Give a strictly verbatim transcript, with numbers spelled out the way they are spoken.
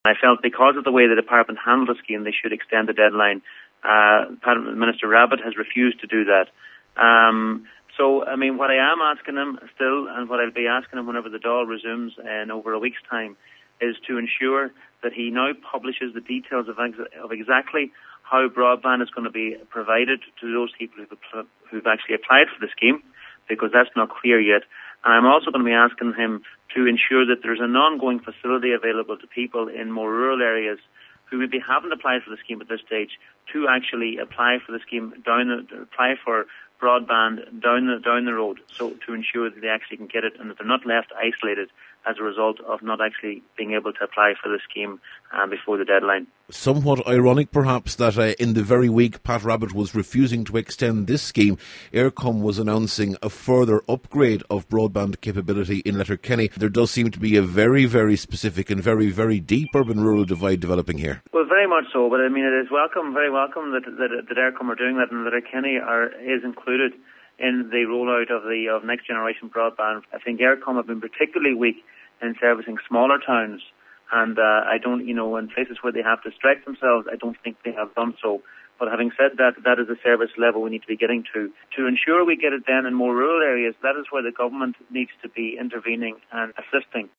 I felt because of the way the department handled the scheme, they should extend the deadline. Uh, Minister Rabbitte has refused to do that. Um, so, I mean, what I am asking him still, and what I'll be asking him whenever the Dáil resumes in over a week's time, is to ensure that he now publishes the details of, ex- of exactly how broadband is going to be provided to those people who've, who've actually applied for the scheme, because that's not clear yet. And I'm also going to be asking him to ensure that there's an ongoing facility available to people in more rural areas who maybe haven't applied for the scheme at this stage to actually apply for the scheme down the, apply for broadband down the down the road, so to ensure that they actually can get it and that they're not left isolated as a result of not actually being able to apply for the scheme um, before the deadline. Somewhat ironic, perhaps, that uh, in the very week Pat Rabbitte was refusing to extend this scheme, Eircom was announcing a further upgrade of broadband capability in Letterkenny. There does seem to be a very, very specific and very, very deep urban-rural divide developing here. Well, very much so, but I mean, it is welcome, very welcome that that, that Eircom are doing that, and Letterkenny are is included in the rollout of the of next generation broadband. I think Eircom have been particularly weak in servicing smaller towns, and uh, I don't, you know, in places where they have to stretch themselves, I don't think they have done so. But having said that, that is a service level we need to be getting to. To ensure we get it then in more rural areas, that is where the government needs to be intervening and assisting.